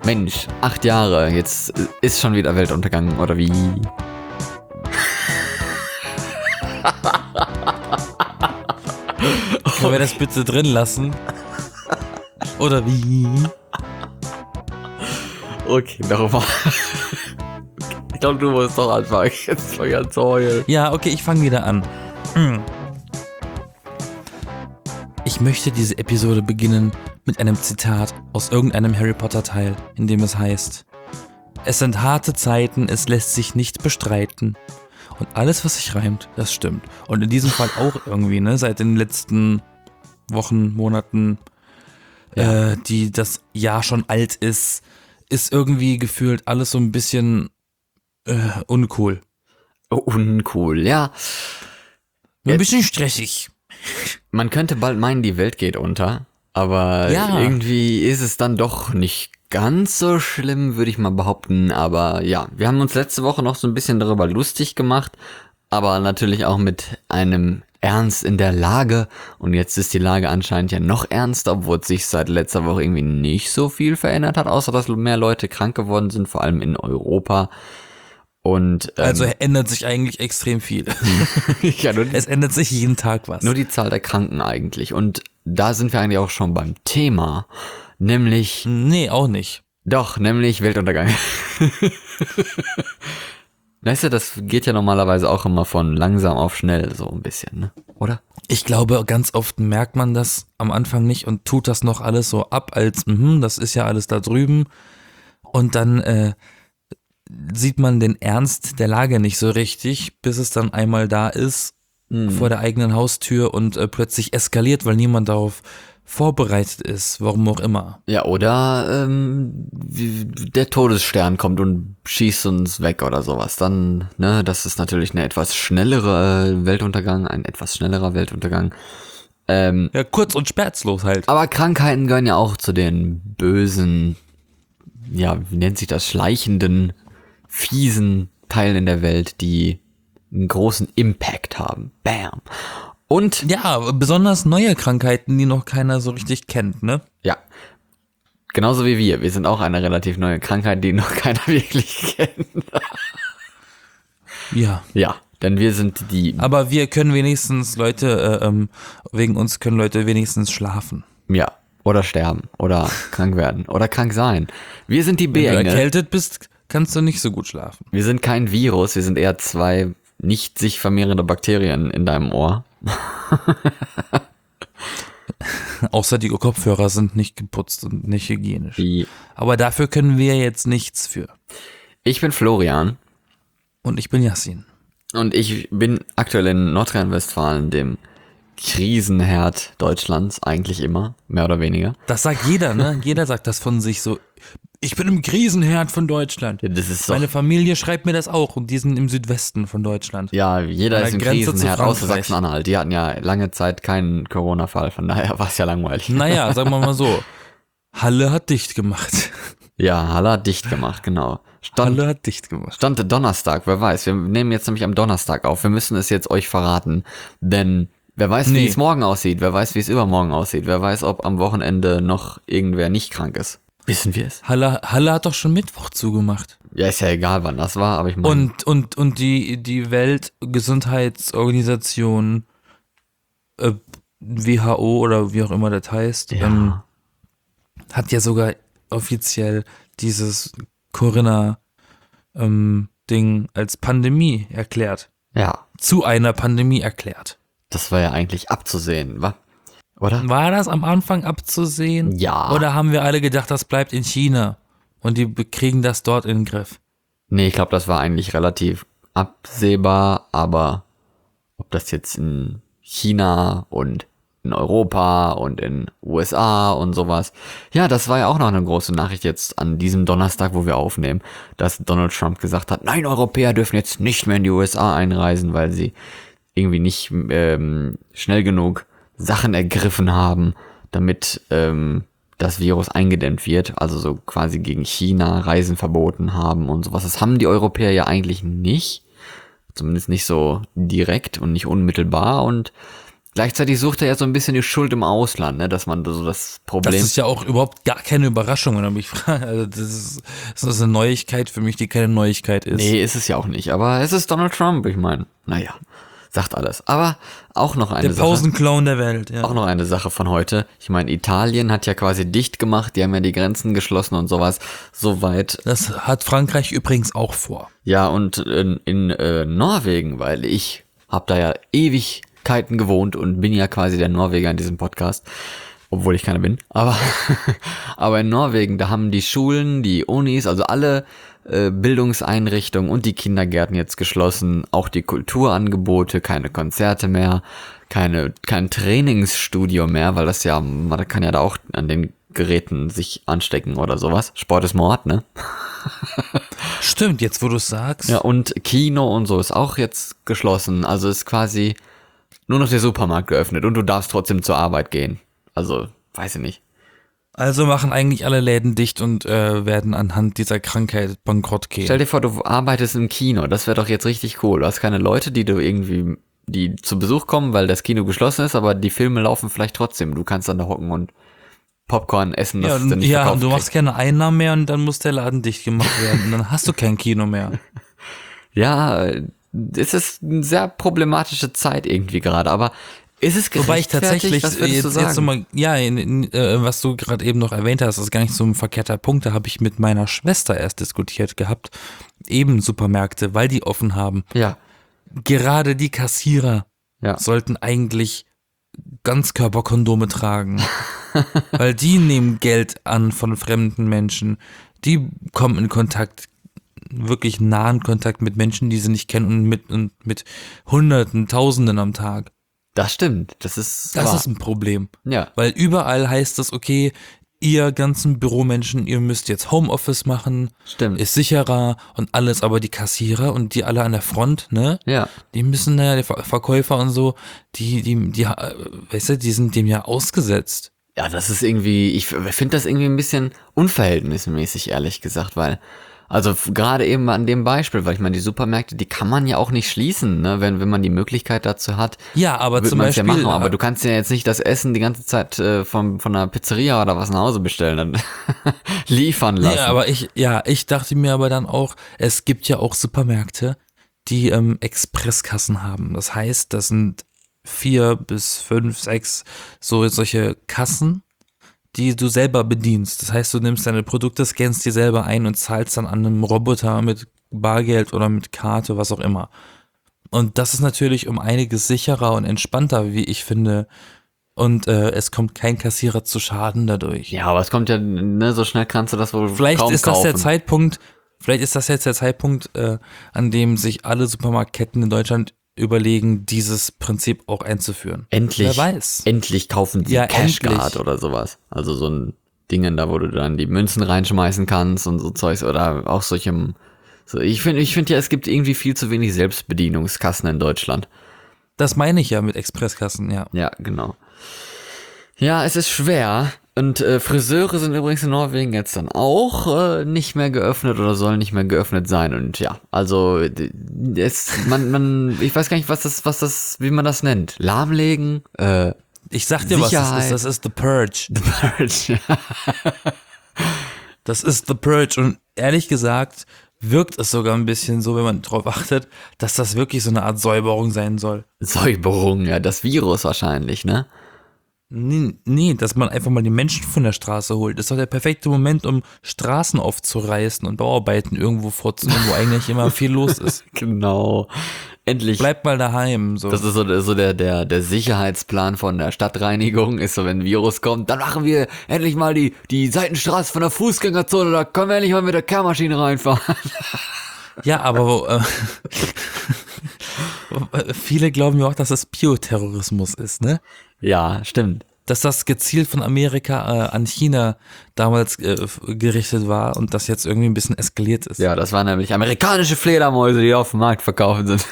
Mensch, 8 Jahre, jetzt ist schon wieder Weltuntergang, oder wie? Können wir das bitte drin lassen? Oder wie? Okay, nochmal. Ich glaube, du musst doch anfangen. Jetzt fang ich an zu heulen. Ja, okay, ich fange wieder an. Ich möchte diese Episode beginnen mit einem Zitat aus irgendeinem Harry Potter Teil, in dem es heißt: Es sind harte Zeiten, es lässt sich nicht bestreiten. Und alles, was sich reimt, das stimmt. Und in diesem Fall auch irgendwie, ne? Seit den letzten Wochen, Monaten, die das Jahr schon alt ist irgendwie gefühlt alles so ein bisschen uncool. Oh, uncool, ja. Ein bisschen stressig. Man könnte bald meinen, die Welt geht unter, aber Ja. irgendwie ist es dann doch nicht ganz so schlimm, würde ich mal behaupten. Aber ja, wir haben uns letzte Woche noch so ein bisschen darüber lustig gemacht, aber natürlich auch mit einem Ernst in der Lage. Und jetzt ist die Lage anscheinend ja noch ernster, obwohl sich seit letzter Woche irgendwie nicht so viel verändert hat, außer dass mehr Leute krank geworden sind, vor allem in Europa. Und Also ändert sich eigentlich extrem viel. ja, Es ändert sich jeden Tag was. nur die Zahl der Kranken eigentlich. Und da sind wir eigentlich auch schon beim Thema, nämlich Nee, auch nicht. nämlich Weltuntergang. Weißt du, das geht ja normalerweise auch immer von langsam auf schnell, so ein bisschen, ne? Oder? Ich glaube, ganz oft merkt man das am Anfang nicht und tut das noch alles so ab, als, das ist ja alles da drüben. Und dann sieht man den Ernst der Lage nicht so richtig, bis es dann einmal da ist, vor der eigenen Haustür und plötzlich eskaliert, weil niemand darauf vorbereitet ist, warum auch immer. Ja, oder der Todesstern kommt und schießt uns weg oder sowas. Dann, ne, das ist natürlich eine etwas schnellere Weltuntergang, ein etwas schnellerer Weltuntergang. Ja, kurz und schmerzlos halt. Aber Krankheiten gehören ja auch zu den bösen, ja, wie nennt sich das, schleichenden, fiesen Teilen in der Welt, die einen großen Impact haben. Bam. Und, Ja, besonders neue Krankheiten, die noch keiner so richtig kennt, ne? ja, genauso wie wir. Wir sind auch eine relativ neue Krankheit, die noch keiner wirklich kennt. Ja. Ja, denn wir sind die, Aber wir können wenigstens wegen uns können Leute wenigstens schlafen. ja, oder sterben, oder krank werden, oder krank sein. Wir sind die Wenn du B-Engel. erkältet bist, kannst du nicht so gut schlafen. Wir sind kein Virus, wir sind eher 2 nicht sich vermehrende Bakterien in deinem Ohr. Außer die Kopfhörer sind nicht geputzt und nicht hygienisch. Die, Aber dafür können wir jetzt nichts für. ich bin Florian Und ich bin Yassin. und ich bin aktuell in Nordrhein-Westfalen, dem Krisenherd Deutschlands, eigentlich immer, mehr oder weniger. Das sagt jeder, ne? Jeder sagt das von sich so. Ich bin im Krisenherd von Deutschland. Ja, das ist doch, Meine Familie schreibt mir das auch und die sind im Südwesten von Deutschland. ja, jeder an ist der im Grenze zu Krisenherd, außer Frankreich. Sachsen-Anhalt. Die hatten ja lange Zeit keinen Corona-Fall, von daher war es ja langweilig. Naja, sagen wir mal so. Halle hat dicht gemacht. Ja, Halle hat dicht gemacht, genau. Halle hat dicht gemacht. Stand Donnerstag, wer weiß. Wir nehmen jetzt nämlich am Donnerstag auf. Wir müssen es jetzt euch verraten, denn wer weiß, wie Nee. es morgen aussieht. Wer weiß, wie es übermorgen aussieht. Wer weiß, ob am Wochenende noch irgendwer nicht krank ist. Wissen wir es? Halle hat doch schon Mittwoch zugemacht. Ja, ist ja egal, wann das war, aber ich meine... Und die Weltgesundheitsorganisation WHO oder wie auch immer das heißt, Ja. hat ja sogar offiziell dieses Corinna-Ding als Pandemie erklärt. Ja, Zu einer Pandemie erklärt. das war ja eigentlich abzusehen, wa? Oder? War das am Anfang abzusehen? Ja. Oder haben wir alle gedacht, das bleibt in China und die kriegen das dort in den Griff? Nee, ich glaube, das war eigentlich relativ absehbar, aber ob das jetzt in China und in Europa und in USA und sowas. Ja, das war ja auch noch eine große Nachricht jetzt an diesem Donnerstag, wo wir aufnehmen, dass Donald Trump gesagt hat, nein, Europäer dürfen jetzt nicht mehr in die USA einreisen, weil sie irgendwie nicht schnell genug Sachen ergriffen haben, damit das Virus eingedämmt wird, also so quasi gegen China Reisen verboten haben und sowas. Das haben die Europäer ja eigentlich nicht, zumindest nicht so direkt und nicht unmittelbar, und gleichzeitig sucht er ja so ein bisschen die Schuld im Ausland, ne, dass man so das Problem. Das ist ja auch überhaupt gar keine Überraschung, wenn du mich fragst. Also das ist eine Neuigkeit für mich, die keine Neuigkeit ist. Nee, ist es ja auch nicht, aber es ist Donald Trump, ich meine, naja, sagt alles. Aber auch noch eine Der Sache. Pausenclown der Welt, ja. Auch noch eine Sache von heute. Ich meine, Italien hat ja quasi dicht gemacht, die haben ja die Grenzen geschlossen und sowas. Soweit. Das hat Frankreich übrigens auch vor. Ja, und in Norwegen, weil ich habe da ja Ewigkeiten gewohnt und bin ja quasi der Norweger in diesem Podcast. Obwohl ich keiner bin. Aber in Norwegen, da haben die Schulen, die Unis, also alle Bildungseinrichtungen und die Kindergärten jetzt geschlossen. Auch die Kulturangebote, keine Konzerte mehr, kein Trainingsstudio mehr, weil das ja, man kann ja da auch an den Geräten sich anstecken oder sowas. Sport ist Mord, ne? Stimmt, jetzt wo du es sagst. Ja, und Kino und so ist auch jetzt geschlossen. Also ist quasi nur noch der Supermarkt geöffnet und du darfst trotzdem zur Arbeit gehen. Also, weiß ich nicht. Also machen eigentlich alle Läden dicht und werden anhand dieser Krankheit bankrott gehen. Stell dir vor, du arbeitest im Kino. Das wäre doch jetzt richtig cool. Du hast keine Leute, die zu Besuch kommen, weil das Kino geschlossen ist, aber die Filme laufen vielleicht trotzdem. Du kannst dann da hocken und Popcorn essen, das du nicht ja, verkauft du machst kriegst. keine Einnahmen mehr und dann muss der Laden dicht gemacht werden und dann hast du kein Kino mehr. Ja, es ist eine sehr problematische Zeit irgendwie gerade, aber ist es Wobei ich tatsächlich, was würdest du sagen? jetzt nochmal, ja, was du gerade eben noch erwähnt hast, ist gar nicht so ein verkehrter Punkt, da habe ich mit meiner Schwester erst diskutiert gehabt, eben Supermärkte, weil die offen haben. Ja, Gerade die Kassierer ja. sollten eigentlich Ganzkörperkondome tragen, weil die nehmen Geld an von fremden Menschen, die kommen in Kontakt, wirklich nahen Kontakt mit Menschen, die sie nicht kennen und mit Hunderten, Tausenden am Tag. Das stimmt. Das ist Das wahr. ist ein Problem. Ja, Weil überall heißt es, okay, ihr ganzen Büromenschen, ihr müsst jetzt Homeoffice machen, stimmt. ist sicherer und alles, aber die Kassierer und die alle an der Front, ne? Ja. Die müssen, die Verkäufer und so, weißt du, die sind dem ja ausgesetzt. Ja, das ist irgendwie, ich finde das irgendwie ein bisschen unverhältnismäßig, ehrlich gesagt, weil, also gerade eben an dem Beispiel, weil ich meine, die Supermärkte, die kann man ja auch nicht schließen, ne, wenn man die Möglichkeit dazu hat. Ja, aber Wird zum man's Beispiel, ja machen, aber du kannst ja jetzt nicht das Essen die ganze Zeit von einer Pizzeria oder was nach Hause bestellen, dann liefern lassen. ja, aber ich dachte mir aber dann auch, es gibt ja auch Supermärkte, die Expresskassen haben. Das heißt, das sind 4 bis 5, 6 solche Kassen, die du selber bedienst. Das heißt, du nimmst deine Produkte, scannst die selber ein und zahlst dann an einem Roboter mit Bargeld oder mit Karte, was auch immer. Und das ist natürlich um einiges sicherer und entspannter, wie ich finde. Und es kommt kein Kassierer zu Schaden dadurch. Ja, aber es kommt ja, ne, so schnell kannst du das wohl Vielleicht kaum ist das kaufen. der Zeitpunkt, vielleicht ist das jetzt der Zeitpunkt, an dem sich alle Supermarktketten in Deutschland überlegen, dieses Prinzip auch einzuführen. Endlich, Wer weiß. endlich kaufen sie Ja, Cashguard endlich. oder sowas. Also so ein Dingen da, wo du dann die Münzen reinschmeißen kannst und so Zeugs oder auch solchem. So, ich finde ja, es gibt irgendwie viel zu wenig Selbstbedienungskassen in Deutschland. Das meine ich ja mit Expresskassen, ja. Ja, genau. Ja, es ist schwer. Und Friseure sind übrigens in Norwegen jetzt dann auch nicht mehr geöffnet oder sollen nicht mehr geöffnet sein. Und ja, also ich weiß gar nicht, wie man das nennt. Lahmlegen, Ich sag dir, was Sicherheit. das ist The Purge. The Purge. Das ist The Purge und ehrlich gesagt wirkt es sogar ein bisschen so, wenn man drauf achtet, dass das wirklich so eine Art Säuberung sein soll. Säuberung, ja, das Virus wahrscheinlich, ne? Nee, dass man einfach mal die Menschen von der Straße holt. Das ist doch der perfekte Moment, um Straßen aufzureißen und Bauarbeiten irgendwo vorzunehmen, wo eigentlich immer viel los ist. Genau. Endlich. Bleibt mal daheim. So. Das ist so der Sicherheitsplan von der Stadtreinigung, ist so, wenn ein Virus kommt, dann machen wir endlich mal die Seitenstraße von der Fußgängerzone, da können wir endlich mal mit der Kehrmaschine reinfahren. Ja, aber viele glauben ja auch, dass es Bioterrorismus ist, ne? Ja, stimmt. Dass das gezielt von Amerika an China damals gerichtet war und das jetzt irgendwie ein bisschen eskaliert ist. Ja, das waren nämlich amerikanische Fledermäuse, die auf dem Markt verkauft sind.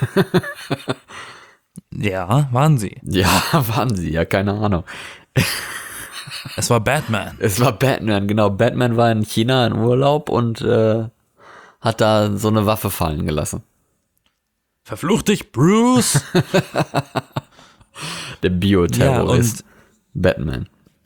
Ja, waren sie. Ja, waren sie, ja, keine Ahnung. Es war Batman. Es war Batman, genau. Batman war in China in Urlaub und hat da so eine Waffe fallen gelassen. Verfluch dich, Bruce! Der Bioterrorist. Ja, Batman.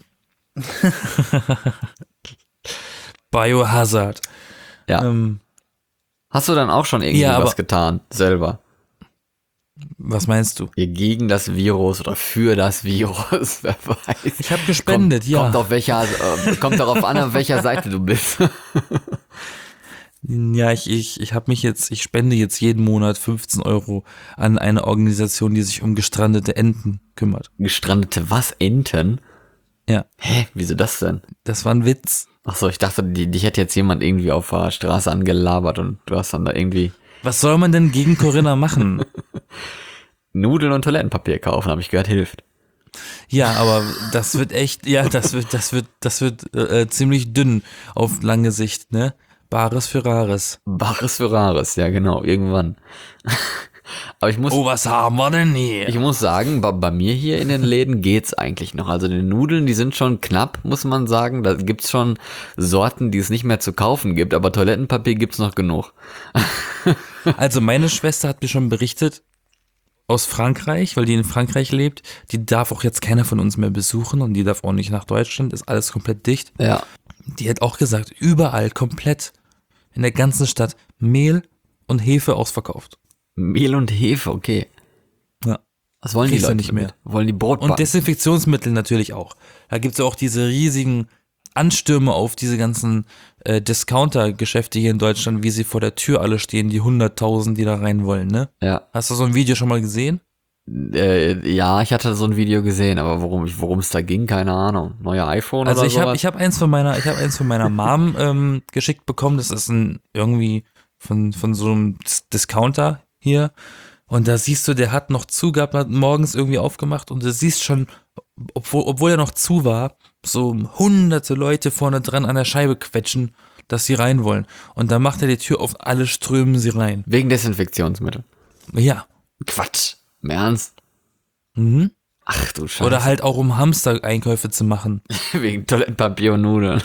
Biohazard. Ja. Hast du dann auch schon irgendwie Ja, was aber- getan, selber? Was meinst du? Gegen das Virus oder für das Virus, wer weiß. Ich habe gespendet, ja. Kommt darauf an, auf welcher Seite du bist. Ja, ich spende jetzt jeden Monat 15 Euro an eine Organisation, die sich um gestrandete Enten kümmert. Gestrandete was? Enten? Ja, Hä? Wieso das denn? das war ein Witz. Achso, ich dachte, dich hätte jetzt jemand irgendwie auf der Straße angelabert und du hast dann da irgendwie Was soll man denn gegen Corinna machen? Nudeln und Toilettenpapier kaufen, habe ich gehört, hilft. Ja, aber das wird echt, das wird ziemlich dünn auf lange Sicht, ne? Bares für Rares. Bares für Rares, ja genau, irgendwann. Aber ich muss, Oh, was haben wir denn hier? ich muss sagen, bei mir hier in den Läden geht's eigentlich noch. Also die Nudeln, die sind schon knapp, muss man sagen. Da gibt's schon Sorten, die es nicht mehr zu kaufen gibt, aber Toilettenpapier gibt's noch genug. Also meine Schwester hat mir schon berichtet, aus Frankreich, weil die in Frankreich lebt, die darf auch jetzt keiner von uns mehr besuchen und die darf auch nicht nach Deutschland, ist alles komplett dicht. Ja. Die hat auch gesagt, überall komplett in der ganzen Stadt Mehl und Hefe ausverkauft. Mehl und Hefe, okay. Ja. Was wollen die Kriegst du Leute nicht mehr. damit? Wollen die Brot Und backen? Desinfektionsmittel natürlich auch. Da gibt es ja auch diese riesigen Anstürme auf diese ganzen Discounter-Geschäfte hier in Deutschland, wie sie vor der Tür alle stehen, die 100.000, die da rein wollen, ne? Ja. Hast du so ein Video schon mal gesehen? Ja, ich hatte so ein Video gesehen, aber worum es da ging, keine Ahnung. Neuer iPhone Also oder ich sowas? habe eins von meiner Mom geschickt bekommen. Das ist irgendwie von so einem Discounter hier. Und da siehst du, der hat noch zu gehabt, hat morgens irgendwie aufgemacht und du siehst schon, obwohl er noch zu war, so hunderte Leute vorne dran an der Scheibe quetschen, dass sie rein wollen. Und dann macht er die Tür auf, alle strömen sie rein. Wegen Desinfektionsmittel. Ja. Quatsch. Im Ernst? Mhm. Ach du Scheiße. Oder halt auch um Hamster-Einkäufe zu machen. Wegen Toilettenpapier und Nudeln.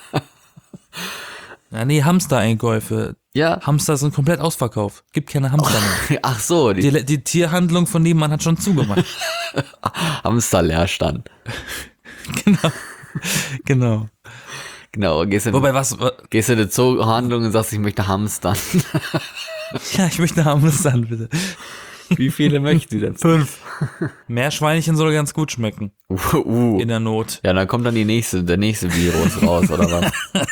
Ja, nee, Hamster-Einkäufe. Ja. Hamster sind komplett ausverkauft. Gibt keine Hamster mehr. Ach so, Die Tierhandlung von nebenan hat schon zugemacht. Hamsterleerstand. Genau. Genau, gehst du in die Zoohandlung und sagst, ich möchte hamstern. Ja, ich möchte Hamstern, bitte. Wie viele möchten Sie denn? 5. Meerschweinchen soll ganz gut schmecken. In der Not. Ja, dann kommt dann der nächste Virus raus, oder was?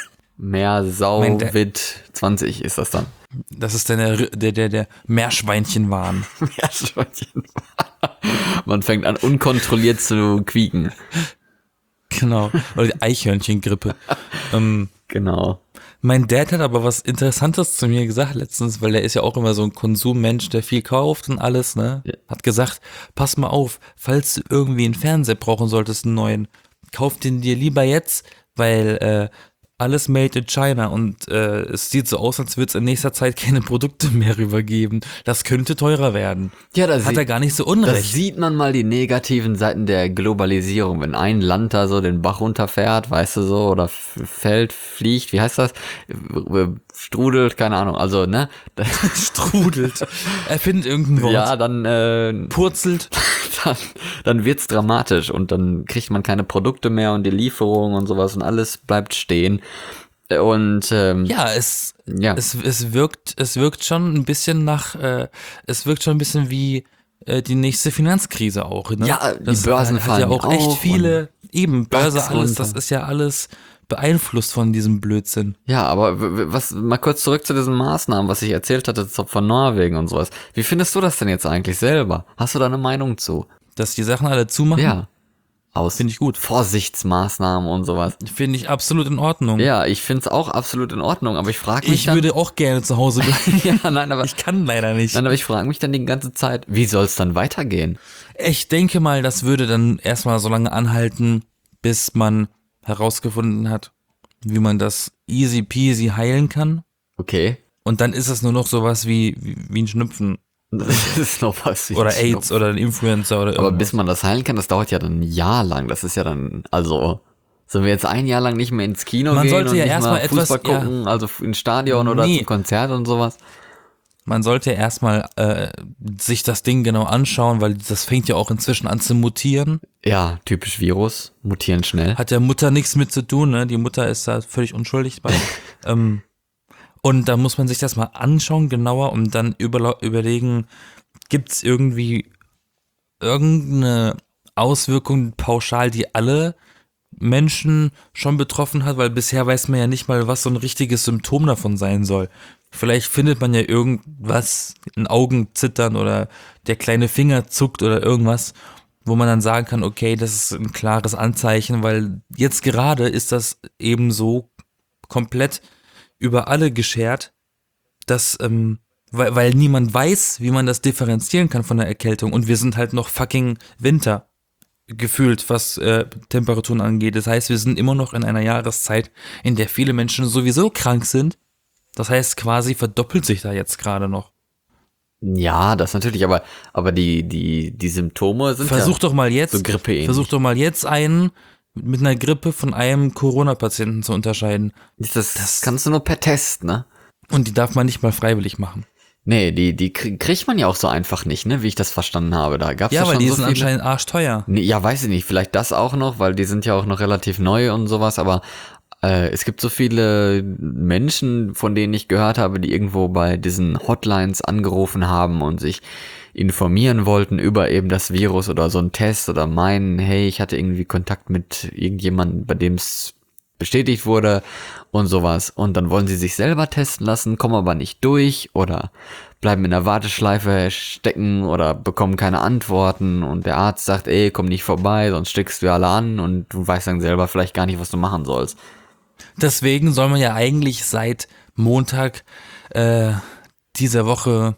Meersauwit 20 ist das dann. Das ist dann der Meerschweinchenwahn. Meerschweinchen. Man fängt an, unkontrolliert zu quieken. Genau. Oder die Eichhörnchengrippe. Genau. Mein Dad hat aber was Interessantes zu mir gesagt letztens, weil der ist ja auch immer so ein Konsummensch, der viel kauft und alles, ne? Ja. Hat gesagt, pass mal auf, falls du irgendwie einen Fernseher brauchen solltest, einen neuen, kauf den dir lieber jetzt, weil alles made in China und es sieht so aus, als würde es in nächster Zeit keine Produkte mehr rübergeben. Das könnte teurer werden. Ja, Hat er gar nicht so Da unrecht. sieht man mal die negativen Seiten der Globalisierung. Wenn ein Land da so den Bach runterfährt, weißt du so, oder fällt, fliegt, wie heißt das? Strudelt, keine Ahnung, also, ne? Strudelt. Er findet irgendein Wort. Ja, dann, Purzelt. dann wird's dramatisch und dann kriegt man keine Produkte mehr und die Lieferung und sowas und alles bleibt stehen. Und Ja, es wirkt schon ein bisschen es wirkt schon ein bisschen wie die nächste Finanzkrise auch. Ne? Ja, die Das Börsen hat ja fallen auch echt auf viele, eben Börse, DAX alles, runter. das ist ja alles beeinflusst von diesem Blödsinn. ja, aber mal kurz zurück zu diesen Maßnahmen, was ich erzählt hatte von Norwegen und sowas. Wie findest du das denn jetzt eigentlich selber? Hast du da eine Meinung zu? Dass die Sachen alle zumachen, Ja. Aus finde ich gut. Vorsichtsmaßnahmen und sowas. Finde ich absolut in Ordnung. Ja, ich find's auch absolut in Ordnung, aber ich frage mich Ich würde auch gerne zu Hause bleiben. ja, nein, aber Ich kann leider nicht. ich frage mich dann die ganze Zeit, wie soll's dann weitergehen? Ich denke mal, das würde dann erstmal so lange anhalten, bis man herausgefunden hat, wie man das easy peasy heilen kann. Okay. Und dann ist es nur noch sowas wie ein Schnupfen Das ist noch was. wie oder ein AIDS oder ein Influencer oder Aber irgendwas. bis man das heilen kann, das dauert ja dann ein Jahr lang. Das ist ja dann, also, sollen wir jetzt ein Jahr lang nicht mehr ins Kino Man gehen sollte und ja nicht erstmal mal Fußball etwas- ja. gucken, also ins Stadion oder Nee. zum Konzert und sowas? Man sollte erstmal sich das Ding genau anschauen, weil das fängt ja auch inzwischen an zu mutieren. Ja, typisch Virus, mutieren schnell. Hat der Mutter nichts mit zu tun, ne? Die Mutter ist da völlig unschuldig bei. Und da muss man sich das mal anschauen, genauer, und dann überlegen, gibt's irgendwie irgendeine Auswirkung pauschal, die alle Menschen schon betroffen hat, weil bisher weiß man ja nicht mal, was so ein richtiges Symptom davon sein soll. Vielleicht findet man ja irgendwas, ein Augenzittern oder der kleine Finger zuckt oder irgendwas, wo man dann sagen kann, okay, das ist ein klares Anzeichen, weil jetzt gerade ist das eben so komplett über alle geschert, dass, weil niemand weiß, wie man das differenzieren kann von der Erkältung, und wir sind halt noch fucking Winter gefühlt, was Temperaturen angeht. Das heißt, wir sind immer noch in einer Jahreszeit, in der viele Menschen sowieso krank sind. Das heißt, quasi verdoppelt sich da jetzt gerade noch. Ja, das natürlich, aber die Symptome sind Versuch doch mal jetzt, so grippeähnlich. versuch doch mal jetzt einen mit einer Grippe von einem Corona-Patienten zu unterscheiden. Das kannst du nur per Test, ne? Und die darf man nicht mal freiwillig machen. Nee, die kriegt man ja auch so einfach nicht, ne? Wie ich das verstanden habe. Da gab's ja Ja, weil schon die so sind viele. anscheinend arschteuer. Nee, ja, weiß ich nicht, vielleicht das auch noch, weil die sind ja auch noch relativ neu und sowas, aber es gibt so viele Menschen, von denen ich gehört habe, die irgendwo bei diesen Hotlines angerufen haben und sich informieren wollten über eben das Virus oder so einen Test oder meinen, hey, ich hatte irgendwie Kontakt mit irgendjemandem, bei dem es bestätigt wurde und sowas. Und dann wollen sie sich selber testen lassen, kommen aber nicht durch oder bleiben in der Warteschleife stecken oder bekommen keine Antworten und der Arzt sagt, ey, komm nicht vorbei, sonst steckst du alle an und du weißt dann selber vielleicht gar nicht, was du machen sollst. Deswegen soll man ja eigentlich seit Montag dieser Woche,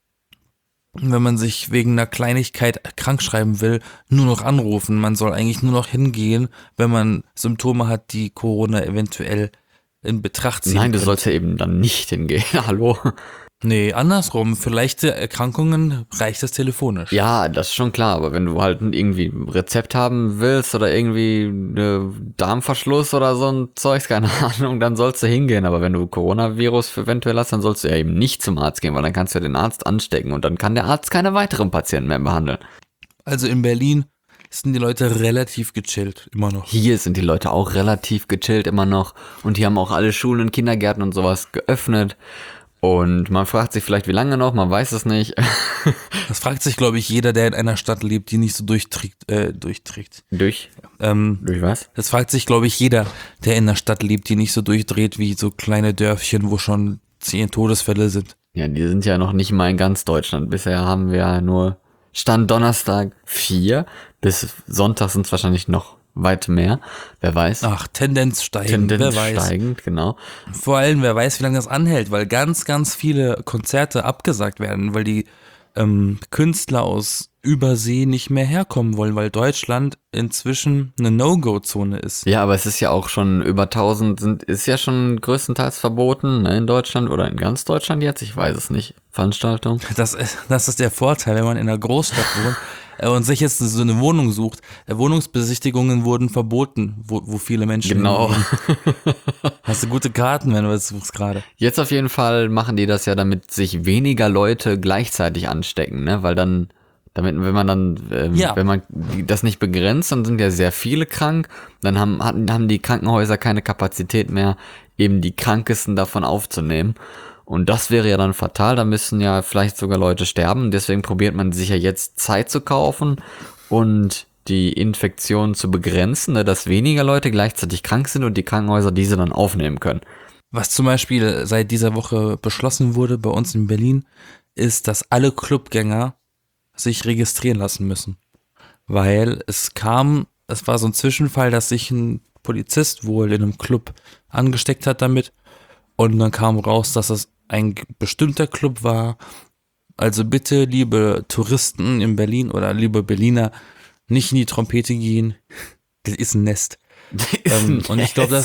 wenn man sich wegen einer Kleinigkeit krank schreiben will, nur noch anrufen. Man soll eigentlich nur noch hingehen, wenn man Symptome hat, die Corona eventuell in Betracht ziehen Nein, du könnte. sollst ja eben dann nicht hingehen. Hallo? Nee, andersrum. Für leichte Erkrankungen reicht das telefonisch. Ja, das ist schon klar, aber wenn du halt irgendwie ein Rezept haben willst oder irgendwie Darmverschluss oder so ein Zeugs, keine Ahnung, dann sollst du hingehen. Aber wenn du Coronavirus eventuell hast, dann sollst du ja eben nicht zum Arzt gehen, weil dann kannst du ja den Arzt anstecken und dann kann der Arzt keine weiteren Patienten mehr behandeln. Also in Berlin sind die Leute relativ gechillt, immer noch. Hier sind die Leute auch relativ gechillt immer noch und hier haben auch alle Schulen und Kindergärten und sowas geöffnet. Und man fragt sich vielleicht, wie lange noch, man weiß es nicht. Das fragt sich, glaube ich, jeder, der in einer Stadt lebt, die nicht so durchträgt. Durch was? Das fragt sich, glaube ich, jeder, der in einer Stadt lebt, die nicht so durchdreht wie so kleine Dörfchen, wo schon 10 Todesfälle sind. Ja, die sind ja noch nicht mal in ganz Deutschland. Bisher haben wir ja nur Stand Donnerstag 4. Bis Sonntag sind es wahrscheinlich noch weit mehr. Wer weiß. Ach, Tendenz steigend, wer weiß. Steigend, genau. Vor allem, wer weiß, wie lange das anhält, weil ganz, ganz viele Konzerte abgesagt werden, weil die Künstler aus Übersee nicht mehr herkommen wollen, weil Deutschland inzwischen eine No-Go-Zone ist. Ja, aber es ist ja auch schon über 1000 ist ja schon größtenteils verboten, ne, in Deutschland oder in ganz Deutschland jetzt, ich weiß es nicht. Veranstaltung. Das ist der Vorteil, wenn man in einer Großstadt wohnt und sich jetzt so eine Wohnung sucht. Wohnungsbesichtigungen wurden verboten, wo viele Menschen Genau. hingehen. Hast du gute Karten, wenn du das suchst gerade. Jetzt auf jeden Fall machen die das ja, damit sich weniger Leute gleichzeitig anstecken, ne, weil dann wenn man das nicht begrenzt, dann sind ja sehr viele krank, dann haben die Krankenhäuser keine Kapazität mehr, eben die Krankesten davon aufzunehmen. Und das wäre ja dann fatal, da müssen ja vielleicht sogar Leute sterben. Deswegen probiert man sich ja jetzt Zeit zu kaufen und die Infektion zu begrenzen, ne, dass weniger Leute gleichzeitig krank sind und die Krankenhäuser diese dann aufnehmen können. Was zum Beispiel seit dieser Woche beschlossen wurde bei uns in Berlin, ist, dass alle Clubgänger sich registrieren lassen müssen. Weil es war so ein Zwischenfall, dass sich ein Polizist wohl in einem Club angesteckt hat damit und dann kam raus, dass es ein bestimmter Club war. Also bitte, liebe Touristen in Berlin oder liebe Berliner, nicht in die Trompete gehen. Das ist ein Nest. Und ich glaube,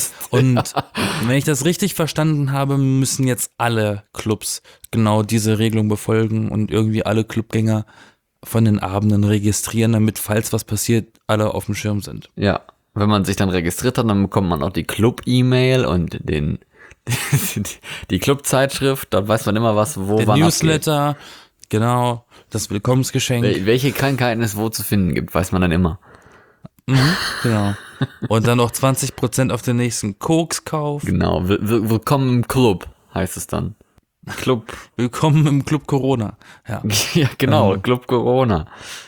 wenn ich das richtig verstanden habe, müssen jetzt alle Clubs genau diese Regelung befolgen und irgendwie alle Clubgänger von den Abenden registrieren, damit, falls was passiert, alle auf dem Schirm sind. Ja, wenn man sich dann registriert hat, dann bekommt man auch die Club-E-Mail und den Die Clubzeitschrift, da weiß man immer was, wo Der wann Newsletter, genau, das Willkommensgeschenk. welche Krankheiten es wo zu finden gibt, weiß man dann immer. Genau. Und dann noch 20% auf den nächsten Kokskauf. Genau, willkommen im Club, heißt es dann. Club. Willkommen im Club Corona. Ja. Ja, genau, Club Corona.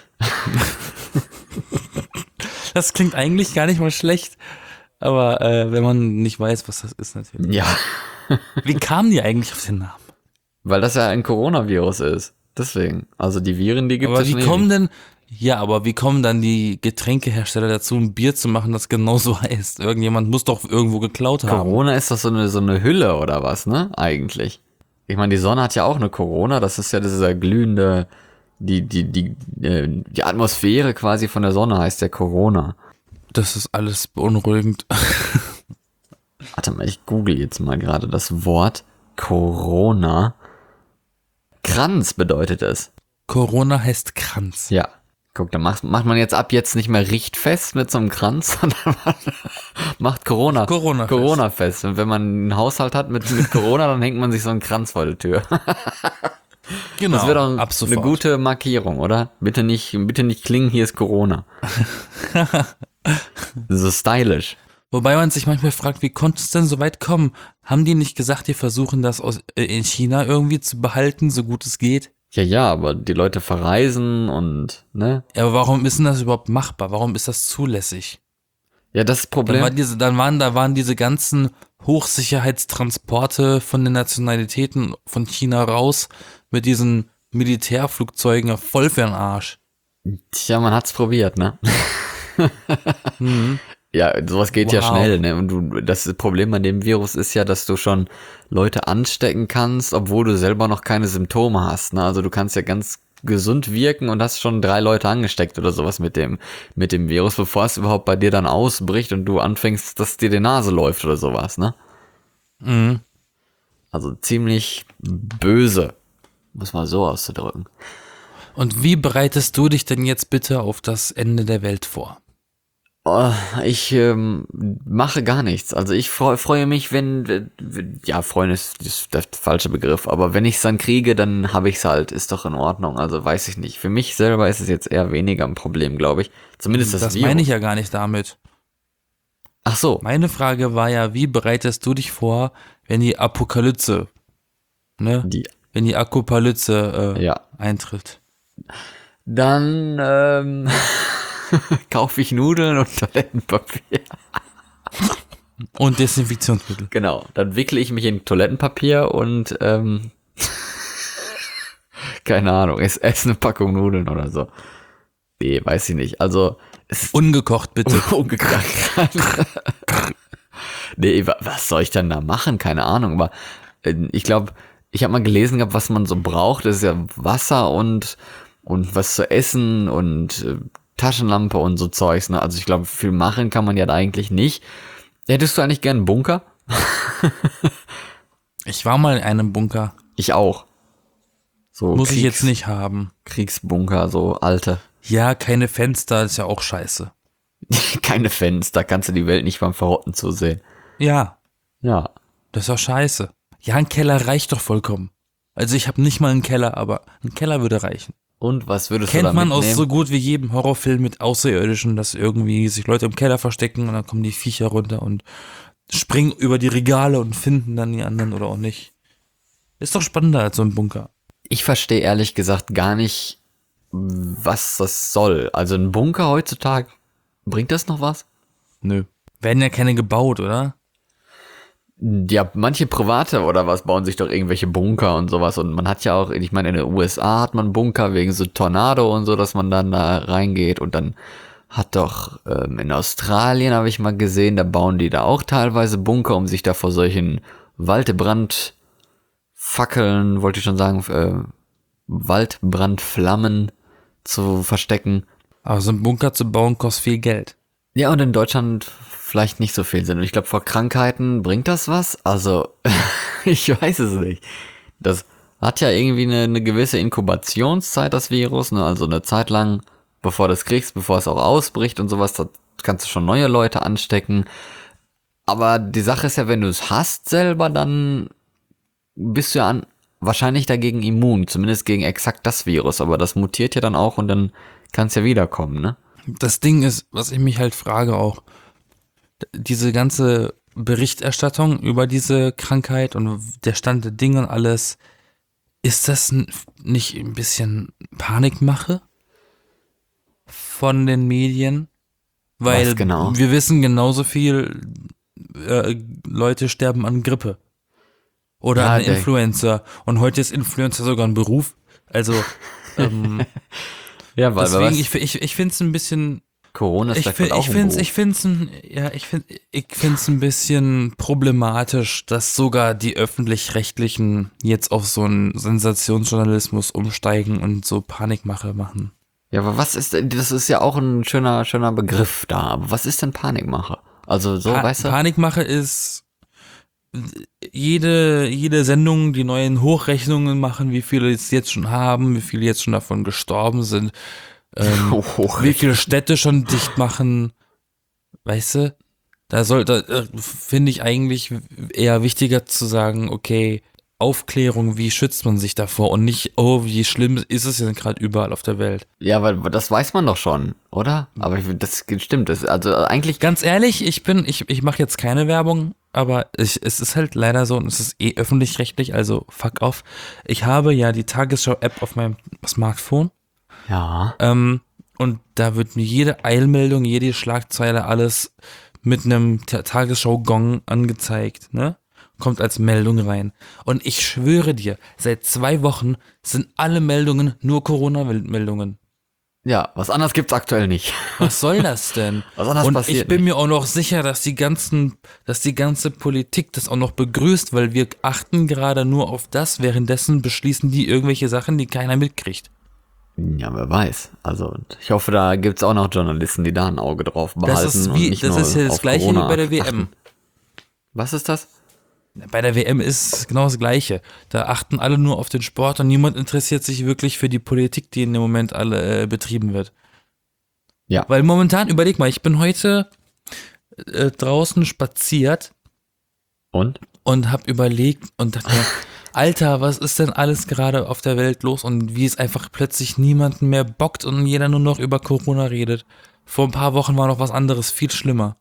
Das klingt eigentlich gar nicht mal schlecht, aber wenn man nicht weiß, was das ist, natürlich. Ja, Wie kamen die eigentlich auf den Namen? weil das ja ein Coronavirus ist. Deswegen. Also die Viren, die gibt Aber es wie schon kommen ewig. aber wie kommen dann die Getränkehersteller dazu, ein Bier zu machen, das genauso heißt? Irgendjemand muss doch irgendwo geklaut haben. Corona ist doch so eine Hülle oder was, ne? Eigentlich. Ich meine, die Sonne hat ja auch eine Corona, das ist ja dieser glühende, die Atmosphäre quasi von der Sonne heißt ja Corona. Das ist alles beunruhigend. Warte mal, ich google jetzt mal gerade das Wort Corona. Kranz bedeutet es. Corona heißt Kranz. Ja. Guck, da macht man jetzt ab jetzt nicht mehr richtfest mit so einem Kranz, sondern man macht Corona-Fest. Corona-Fest. Und wenn man einen Haushalt hat mit Corona, dann hängt man sich so einen Kranz vor die Tür. Genau, Das wäre doch ab eine sofort. gute Markierung, oder? Bitte nicht klingen, hier ist Corona. So stylisch. Wobei man sich manchmal fragt, wie konnte es denn so weit kommen? Haben die nicht gesagt, die versuchen das in China irgendwie zu behalten, so gut es geht? Ja, aber die Leute verreisen und, ne? Ja, aber warum ist denn das überhaupt machbar? Warum ist das zulässig? Ja, das Problem. Da waren diese ganzen Hochsicherheitstransporte von den Nationalitäten von China raus mit diesen Militärflugzeugen ja voll für den Arsch. Tja, man hat's probiert, ne? Ja, sowas geht ja Wow. schnell, ne? Und das Problem an dem Virus ist ja, dass du schon Leute anstecken kannst, obwohl du selber noch keine Symptome hast, ne? Also du kannst ja ganz gesund wirken und hast schon 3 Leute angesteckt oder sowas mit dem Virus, bevor es überhaupt bei dir dann ausbricht und du anfängst, dass dir die Nase läuft oder sowas, ne? Also ziemlich böse, muss man so auszudrücken. Und wie bereitest du dich denn jetzt bitte auf das Ende der Welt vor? Oh, ich mache gar nichts. Also ich freue mich, ja, freuen ist der falsche Begriff, aber wenn ich es dann kriege, dann habe ich es halt, ist doch in Ordnung. Also weiß ich nicht. Für mich selber ist es jetzt eher weniger ein Problem, glaube ich. Zumindest das Das Virus. meine ich ja gar nicht damit. Ach so, Meine Frage war ja, wie bereitest du dich vor, wenn die Apokalypse, ne? Wenn die Apokalypse ja. eintritt? Dann kaufe ich Nudeln und Toilettenpapier. Und Desinfektionsmittel. Genau, dann wickle ich mich in Toilettenpapier und keine Ahnung, esse eine Packung Nudeln oder so. Nee, weiß ich nicht. Also es ist Ungekocht bitte. ungekocht. Nee, was soll ich denn da machen? Keine Ahnung, aber ich glaube, ich habe mal gelesen gehabt, was man so braucht. Das ist ja Wasser und was zu essen und Taschenlampe und so Zeugs. Ne? Also ich glaube, viel machen kann man ja da eigentlich nicht. Hättest du eigentlich gern einen Bunker? Ich war mal in einem Bunker. Ich auch. So Muss ich jetzt nicht haben. Kriegsbunker, so alte. Ja, keine Fenster, ist ja auch scheiße. Keine Fenster, kannst du die Welt nicht beim Verrotten zusehen. Ja, Ja. das ist doch scheiße. Ja, ein Keller reicht doch vollkommen. Also ich habe nicht mal einen Keller, aber ein Keller würde reichen. Und was würdest du Kennt da man aus mitnehmen? so gut wie jedem Horrorfilm mit Außerirdischen, dass irgendwie sich Leute im Keller verstecken und dann kommen die Viecher runter und springen über die Regale und finden dann die anderen oder auch nicht. Ist doch spannender als so ein Bunker. Ich verstehe ehrlich gesagt gar nicht, was das soll. Also ein Bunker heutzutage, bringt das noch was? Nö. Werden ja keine gebaut, oder? Ja, manche Private oder was bauen sich doch irgendwelche Bunker und sowas. Und man hat ja auch, ich meine, in den USA hat man Bunker wegen so Tornado und so, dass man dann da reingeht. Und dann hat doch in Australien, habe ich mal gesehen, da bauen die da auch teilweise Bunker, um sich da vor solchen Waldbrandfackeln, wollte ich schon sagen, Waldbrandflammen zu verstecken. Aber so einen Bunker zu bauen kostet viel Geld. Ja, und in Deutschland vielleicht nicht so viel Sinn. Und ich glaube, vor Krankheiten bringt das was? Also, ich weiß es nicht. Das hat ja irgendwie eine gewisse Inkubationszeit, das Virus, ne? Also eine Zeit lang, bevor du es kriegst, bevor es auch ausbricht und sowas, da kannst du schon neue Leute anstecken. Aber die Sache ist ja, wenn du es hast selber, dann bist du ja wahrscheinlich dagegen immun, zumindest gegen exakt das Virus, aber das mutiert ja dann auch und dann kann es ja wiederkommen, ne? Das Ding ist, was ich mich halt frage auch, diese ganze Berichterstattung über diese Krankheit und der Stand der Dinge und alles, ist das nicht ein bisschen Panikmache von den Medien? Weil Was genau? wir wissen genauso viel, Leute sterben an Grippe oder Ja, an Influencer und heute ist Influencer sogar ein Beruf. Also Ja, weil deswegen, was, ich finde es ein bisschen, Corona ist ich vielleicht auch ein Beruf. find's ein bisschen problematisch, dass sogar die Öffentlich-Rechtlichen jetzt auf so einen Sensationsjournalismus umsteigen und so Panikmache machen. Ja, aber was ist denn, das ist ja auch ein schöner Begriff da, aber was ist denn Panikmache? Also so, weißt du? Panikmache ist jede Sendung, die neuen Hochrechnungen machen, wie viele es jetzt schon haben, wie viele jetzt schon davon gestorben sind, wie viele Städte schon dicht machen, weißt du? Da finde ich eigentlich eher wichtiger zu sagen, okay, Aufklärung, wie schützt man sich davor und nicht, oh, wie schlimm ist es denn gerade überall auf der Welt. Ja, weil das weiß man doch schon, oder? Aber das stimmt, also eigentlich. Ganz ehrlich, ich mache jetzt keine Werbung, aber es ist halt leider so und es ist öffentlich-rechtlich, also fuck off. Ich habe ja die Tagesschau-App auf meinem Smartphone. Ja. Und da wird mir jede Eilmeldung, jede Schlagzeile, alles mit einem Tagesschau-Gong angezeigt, ne? Kommt als Meldung rein. Und ich schwöre dir, seit 2 Wochen sind alle Meldungen nur Corona-Meldungen. Ja, was anderes gibt's aktuell nicht. Was soll das denn? Was anderes Und passiert ich bin nicht. mir auch noch sicher, dass die ganze Politik das auch noch begrüßt, weil wir achten gerade nur auf das, währenddessen beschließen die irgendwelche Sachen, die keiner mitkriegt. Ja, wer weiß. Also ich hoffe, da gibt's auch noch Journalisten, die da ein Auge drauf behalten. Das ist und nicht das nur ist ja das auf Gleiche Corona wie bei der achten. WM. Was ist das? Bei der WM ist genau das Gleiche. Da achten alle nur auf den Sport und niemand interessiert sich wirklich für die Politik, die in dem Moment alle betrieben wird. Ja. Weil momentan, überleg mal, ich bin heute draußen spaziert Und? und hab überlegt und dachte mir, Alter, was ist denn alles gerade auf der Welt los und wie es einfach plötzlich niemanden mehr bockt und jeder nur noch über Corona redet. Vor ein paar Wochen war noch was anderes, viel schlimmer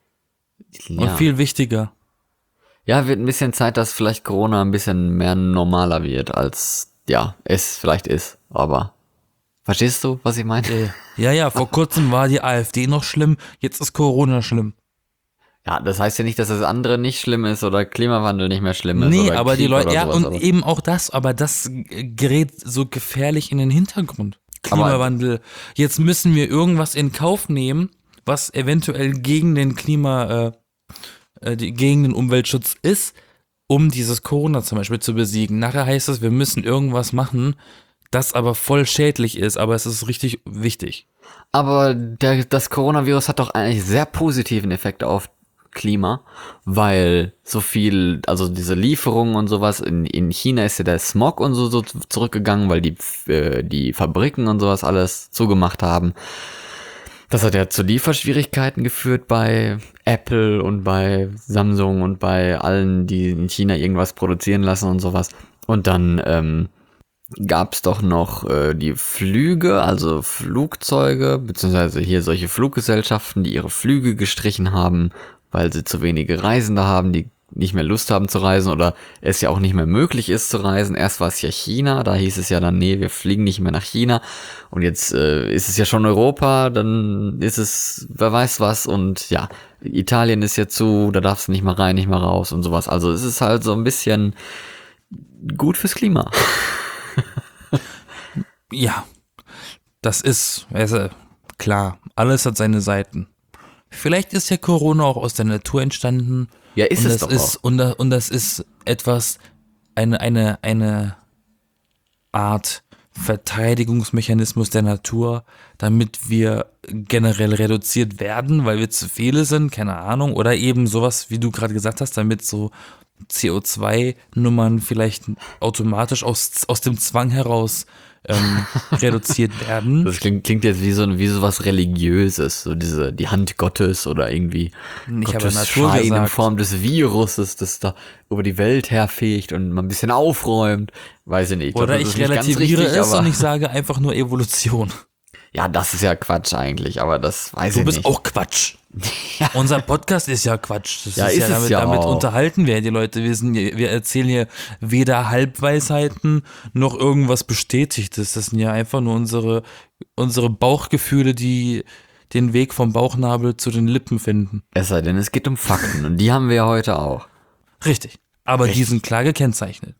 und Ja. viel wichtiger. Ja, wird ein bisschen Zeit, dass vielleicht Corona ein bisschen mehr normaler wird, als ja, es vielleicht ist. Aber verstehst du, was ich meine? Ja, vor kurzem war die AfD noch schlimm, jetzt ist Corona schlimm. Ja, das heißt ja nicht, dass das andere nicht schlimm ist oder Klimawandel nicht mehr schlimm ist. Nee, oder aber die Krieg Leute, oder ja, sowas, und aber- eben auch das, aber das gerät so gefährlich in den Hintergrund. Klimawandel. Jetzt müssen wir irgendwas in Kauf nehmen, was eventuell gegen den gegen den Umweltschutz ist, um dieses Corona zum Beispiel zu besiegen. Nachher heißt es, wir müssen irgendwas machen, das aber voll schädlich ist, aber es ist richtig wichtig. Aber das Coronavirus hat doch eigentlich sehr positiven Effekt auf Klima, weil so viel, also diese Lieferungen und sowas, in China ist ja der Smog und so zurückgegangen, weil die Fabriken und sowas alles zugemacht haben. Das hat ja zu Lieferschwierigkeiten geführt bei Apple und bei Samsung und bei allen, die in China irgendwas produzieren lassen und sowas. Und dann gab's doch noch die Flüge, also Flugzeuge, beziehungsweise hier solche Fluggesellschaften, die ihre Flüge gestrichen haben, weil sie zu wenige Reisende haben, die nicht mehr Lust haben zu reisen oder es ja auch nicht mehr möglich ist zu reisen. Erst war es ja China, da hieß es ja dann, nee, wir fliegen nicht mehr nach China. Und jetzt ist es ja schon Europa, dann ist es, wer weiß was. Und ja, Italien ist ja zu, da darfst du nicht mehr rein, nicht mehr raus und sowas. Also es ist halt so ein bisschen gut fürs Klima. Ja, das ist, weißt du, klar, alles hat seine Seiten. Vielleicht ist ja Corona auch aus der Natur entstanden. Ja, ist und es das doch ist, auch. und das ist etwas, eine Art Verteidigungsmechanismus der Natur, damit wir generell reduziert werden, weil wir zu viele sind, keine Ahnung, oder eben sowas, wie du gerade gesagt hast, damit so CO2-Nummern vielleicht automatisch aus dem Zwang heraus reduziert werden. Das klingt jetzt wie so was Religiöses, so die Hand Gottes oder irgendwie Ich habe Gottes Natur Schein in gesagt. Form des Viruses, das da über die Welt herfegt und man ein bisschen aufräumt. Weiß ich nicht. Oder glaub, das ich ist nicht ganz relativiere richtig, es aber und ich sage einfach nur Evolution. ja, das ist ja Quatsch eigentlich, aber das weiß Du ich bist nicht. auch Quatsch. Unser Podcast ist ja Quatsch. Das Ja, ist ist es ja damit auch. unterhalten wir die Leute. Wir erzählen hier weder Halbweisheiten noch irgendwas Bestätigtes. Das sind ja einfach nur unsere Bauchgefühle, die den Weg vom Bauchnabel zu den Lippen finden. Es sei denn, es geht um Fakten und die haben wir ja heute auch. Richtig. Aber die sind klar gekennzeichnet.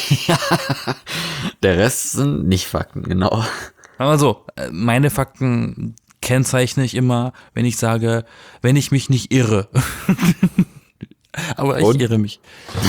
Der Rest sind nicht Fakten, genau. Aber so, meine Fakten kennzeichne ich immer, wenn ich sage, wenn ich mich nicht irre. Aber ich Und? irre mich.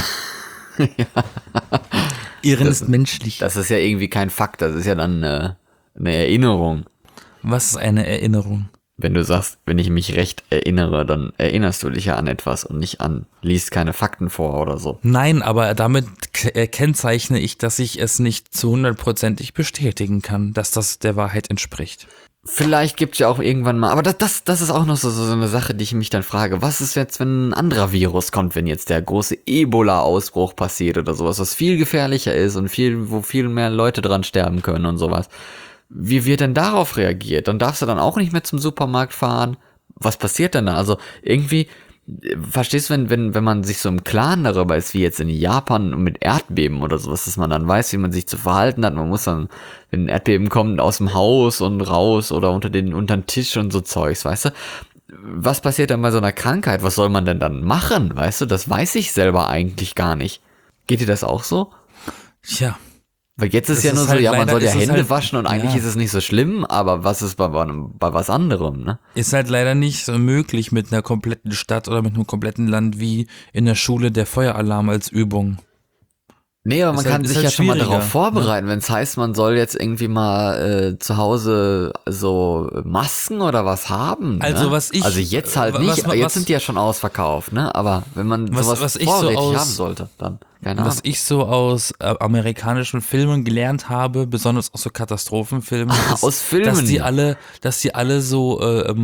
Irren ist menschlich. Das ist ja irgendwie kein Fakt, das ist ja dann eine Erinnerung. Was ist eine Erinnerung? Wenn du sagst, wenn ich mich recht erinnere, dann erinnerst du dich ja an etwas und nicht liest keine Fakten vor oder so. Nein, aber damit kennzeichne ich, dass ich es nicht zu 100%ig bestätigen kann, dass das der Wahrheit entspricht. Vielleicht gibt's ja auch irgendwann mal, aber das ist auch noch so eine Sache, die ich mich dann frage. Was ist jetzt, wenn ein anderer Virus kommt, wenn jetzt der große Ebola-Ausbruch passiert oder sowas, was viel gefährlicher ist und wo viel mehr Leute dran sterben können und sowas. Wie wird denn darauf reagiert? Dann darfst du dann auch nicht mehr zum Supermarkt fahren. Was passiert denn da? Also irgendwie, verstehst du, wenn man sich so im Klaren darüber ist, wie jetzt in Japan mit Erdbeben oder sowas, dass man dann weiß, wie man sich zu verhalten hat. Man muss dann, wenn ein Erdbeben kommt, aus dem Haus und raus oder unter den Tisch und so Zeugs, weißt du? Was passiert dann bei so einer Krankheit? Was soll man denn dann machen, weißt du? Das weiß ich selber eigentlich gar nicht. Geht dir das auch so? Tja. Weil jetzt ist Das ja nur ist so, halt ja, man leider- soll ja ist es Hände halt- waschen und eigentlich ja. ist es nicht so schlimm, aber was ist bei was anderem, ne? Ist halt leider nicht so möglich mit einer kompletten Stadt oder mit einem kompletten Land wie in der Schule der Feueralarm als Übung. Nee, aber man Ist halt- kann ist sich halt ja schon mal schwieriger, darauf vorbereiten, wenn es heißt, man soll jetzt irgendwie mal zu Hause so Masken oder was haben. Also ne? was ich- Also jetzt halt was- nicht, was- jetzt sind die ja schon ausverkauft, ne? Aber wenn man Was- sowas was ich so vorrätig aus- haben sollte, dann keine Ahnung. Was ich so aus amerikanischen Filmen gelernt habe, besonders aus so Katastrophenfilmen, ist, Aus Filmen? dass die alle so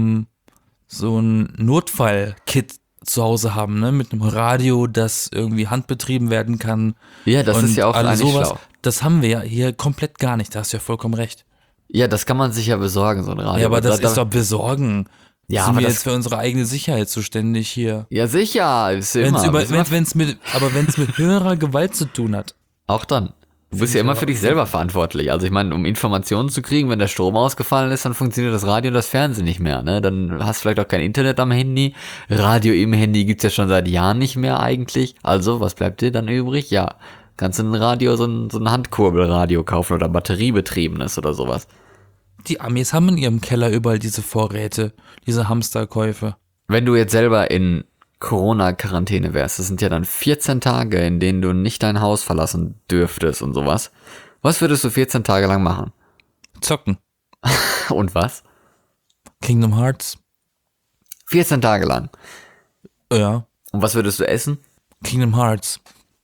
so ein Notfall-Kit zu Hause haben, ne, mit einem Radio, das irgendwie handbetrieben werden kann. Ja, das und ist ja auch alles eigentlich schlau. Das haben wir ja hier komplett gar nicht. Da hast du ja vollkommen recht. Ja, das kann man sich ja besorgen, so ein Radio. Ja, aber das Da- ist doch besorgen. Ja, Sind aber wir das- jetzt für unsere eigene Sicherheit zuständig hier? Ja, sicher, ist ja Wenn's immer. über, Ist immer wenn es mit höherer Gewalt zu tun hat. Auch dann. Du bist ja immer für dich selber verantwortlich. Also ich meine, um Informationen zu kriegen, wenn der Strom ausgefallen ist, dann funktioniert das Radio und das Fernsehen nicht mehr. Ne? Dann hast du vielleicht auch kein Internet am Handy. Radio im Handy gibt's ja schon seit Jahren nicht mehr eigentlich. Also, was bleibt dir dann übrig? Ja, kannst du ein Radio, so ein Handkurbelradio kaufen oder batteriebetriebenes oder sowas. Die Amis haben in ihrem Keller überall diese Vorräte, diese Hamsterkäufe. Wenn du jetzt selber in Corona-Quarantäne wärst, das sind ja dann 14 Tage, in denen du nicht dein Haus verlassen dürftest und sowas. Was würdest du 14 Tage lang machen? Zocken. Und was? Kingdom Hearts. 14 Tage lang. Ja. Und was würdest du essen? Kingdom Hearts.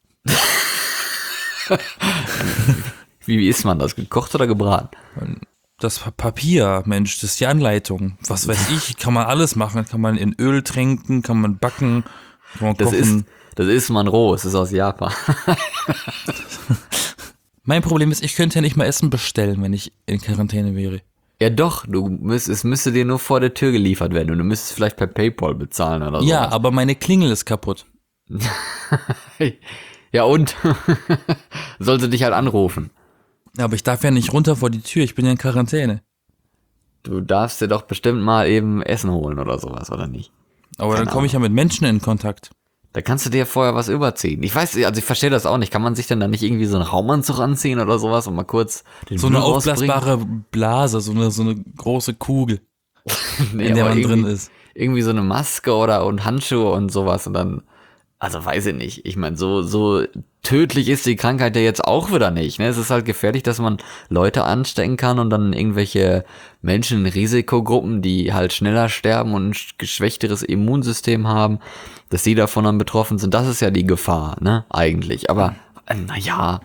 Wie isst man das? Gekocht oder gebraten? Das Papier, Mensch, das ist die Anleitung. Was weiß ich, kann man alles machen. Kann man in Öl tränken, kann man backen, kann man kochen. Das ist man roh, es ist aus Japan. Mein Problem ist, ich könnte ja nicht mal Essen bestellen, wenn ich in Quarantäne wäre. Ja doch, es müsste dir nur vor der Tür geliefert werden und du müsstest vielleicht per PayPal bezahlen oder so. Ja, aber meine Klingel ist kaputt. Ja und? Soll sie dich halt anrufen. Aber ich darf ja nicht runter vor die Tür, ich bin ja in Quarantäne. Du darfst dir doch bestimmt mal eben Essen holen oder sowas, oder nicht? Aber Keine dann komme ich ja mit Menschen in Kontakt. Da kannst du dir vorher was überziehen. Ich weiß, also ich verstehe das auch nicht. Kann man sich denn da nicht irgendwie so einen Raumanzug anziehen oder sowas und mal kurz den So eine Müll rausbringen? aufblasbare Blase, so eine große Kugel, Nee, in der aber man drin irgendwie- ist. Irgendwie so eine Maske und Handschuhe und sowas und dann Also weiß ich nicht. Ich meine, so tödlich ist die Krankheit ja jetzt auch wieder nicht. Ne? Es ist halt gefährlich, dass man Leute anstecken kann und dann irgendwelche Menschen in Risikogruppen, die halt schneller sterben und ein geschwächteres Immunsystem haben, dass die davon dann betroffen sind. Das ist ja die Gefahr, ne? Eigentlich. Aber naja.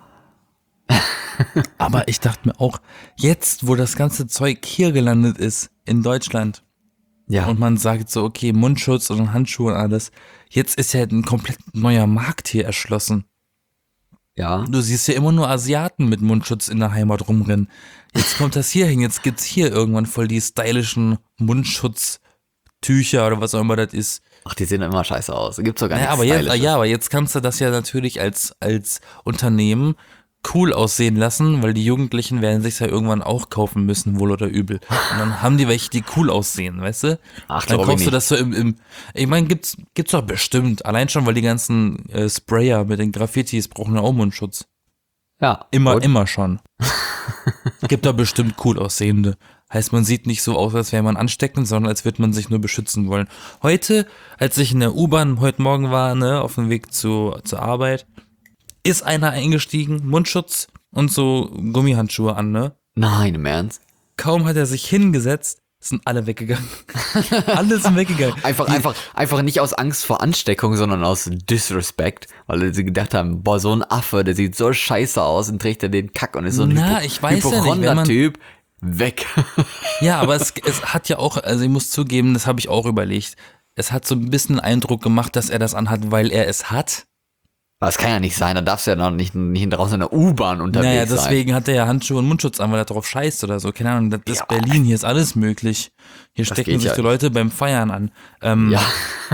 Aber ich dachte mir auch, jetzt, wo das ganze Zeug hier gelandet ist, in Deutschland, Ja. und man sagt so, okay, Mundschutz und Handschuhe und alles, jetzt ist ja ein komplett neuer Markt hier erschlossen. Ja. Du siehst ja immer nur Asiaten mit Mundschutz in der Heimat rumrennen. Jetzt kommt das hier hin, jetzt gibt's hier irgendwann voll die stylischen Mundschutztücher oder was auch immer das ist. Ach, die sehen immer scheiße aus. Gibt's doch gar Ja, nichts aber jetzt kannst du das ja natürlich als Unternehmen cool aussehen lassen, weil die Jugendlichen werden sich's ja irgendwann auch kaufen müssen, wohl oder übel. Und dann haben die welche, die cool aussehen, weißt du? Ach, Dann glaub ich kaufst du nicht. das so ich meine, gibt's doch bestimmt. Allein schon, weil die ganzen Sprayer mit den Graffitis brauchen ja auch Mundschutz. Ja. Immer, und? immer schon. Gibt da bestimmt cool aussehende. Heißt, man sieht nicht so aus, als wäre man ansteckend, sondern als würde man sich nur beschützen wollen. Heute, als ich in der U-Bahn heute Morgen war, ne, auf dem Weg zur Arbeit, ist einer eingestiegen, Mundschutz und so Gummihandschuhe an, ne? Nein, im Ernst. Kaum hat er sich hingesetzt, sind alle weggegangen. Alle sind weggegangen. Einfach nicht aus Angst vor Ansteckung, sondern aus Disrespect, weil sie gedacht haben, boah, so ein Affe, der sieht so scheiße aus und trägt er den Kack und ist so ein Ich weiß ja nicht, wenn man, Hypochonder-Typ. Weg. ja, aber es hat ja auch, also ich muss zugeben, das habe ich auch überlegt, es hat so ein bisschen Eindruck gemacht, dass er das anhat, weil er es hat. Aber das kann ja nicht sein, da darfst du ja noch nicht draußen in der U-Bahn unterwegs sein. Deswegen hat er ja Handschuhe und Mundschutz an, weil er drauf scheißt oder so. Keine Ahnung, das ist Ja. Berlin, hier ist alles möglich. Hier stecken geht sich ja die Leute beim Feiern an. Ja.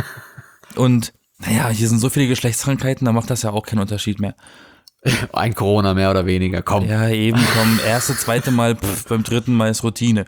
Und naja, hier sind so viele Geschlechtskrankheiten, da macht das ja auch keinen Unterschied mehr. Ein Corona mehr oder weniger, komm. Ja, eben, komm, erste, zweite Mal, beim dritten Mal ist Routine.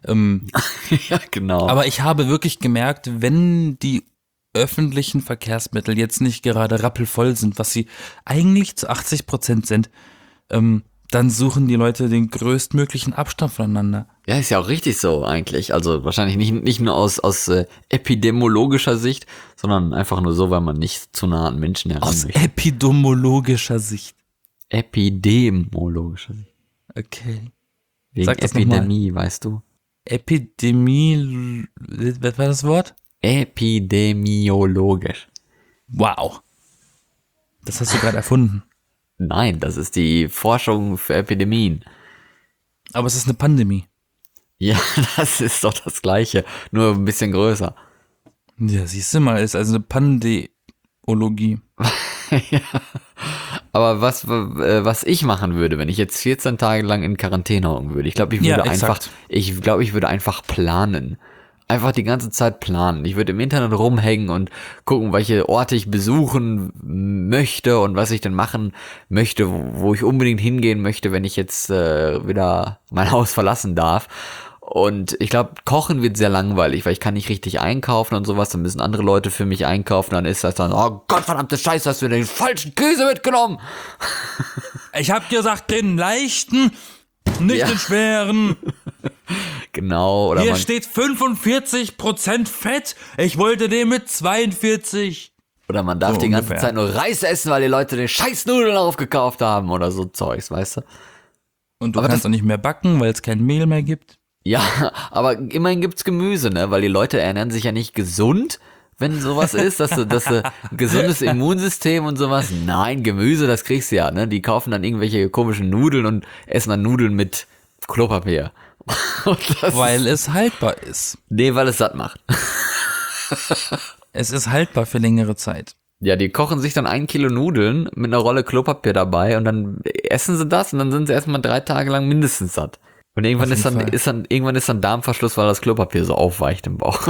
Ja, genau. Aber ich habe wirklich gemerkt, wenn die öffentlichen Verkehrsmittel jetzt nicht gerade rappelvoll sind, was sie eigentlich zu 80% sind, dann suchen die Leute den größtmöglichen Abstand voneinander. Ja, ist ja auch richtig so eigentlich. Also wahrscheinlich nicht nur aus epidemiologischer Sicht, sondern einfach nur so, weil man nicht zu nah an Menschen heran Aus möchte. epidemiologischer Sicht. Epidemiologischer Sicht. Okay. Wegen Sag das noch mal. Epidemie, weißt du? Epidemie, was war das Wort? Epidemiologisch. Wow. Das hast du gerade erfunden. Nein, das ist die Forschung für Epidemien. Aber es ist eine Pandemie. Ja, das ist doch das Gleiche, nur ein bisschen größer. Ja, siehst du mal, ist also eine Pandeologie. Ja. Aber was ich machen würde, wenn ich jetzt 14 Tage lang in Quarantäne hocken würde, ich glaube, ich würde einfach planen. Einfach die ganze Zeit planen. Ich würde im Internet rumhängen und gucken, welche Orte ich besuchen möchte und was ich denn machen möchte, wo ich unbedingt hingehen möchte, wenn ich jetzt wieder mein Haus verlassen darf. Und ich glaube, Kochen wird sehr langweilig, weil ich kann nicht richtig einkaufen und sowas. Dann müssen andere Leute für mich einkaufen. Dann ist das dann, oh Gott, verdammte Scheiße, hast du den falschen Käse mitgenommen. Ich hab gesagt, den leichten, nicht Ja. den schweren. Genau. Oder Hier man, steht 45% Fett. Ich wollte den mit 42. oder man darf So die ganze ungefähr. Zeit nur Reis essen, weil die Leute den scheiß Nudeln aufgekauft haben oder so Zeugs, weißt du? Und du Aber kannst auch nicht mehr backen, weil es kein Mehl mehr gibt. Ja, aber immerhin gibt's Gemüse, ne? Weil die Leute ernähren sich ja nicht gesund, wenn sowas ist, dass du ein gesundes Immunsystem und sowas. Nein, Gemüse, das kriegst du ja, ne? Die kaufen dann irgendwelche komischen Nudeln und essen dann Nudeln mit Klopapier. Und Weil es haltbar ist. nee, weil es satt macht. Es ist haltbar für längere Zeit. Ja, die kochen sich dann 1 Kilo Nudeln mit einer Rolle Klopapier dabei und dann essen sie das und dann sind sie erstmal 3 Tage lang mindestens satt. Und irgendwann Auf jeden irgendwann ist dann Darmverschluss, weil das Klopapier so aufweicht im Bauch.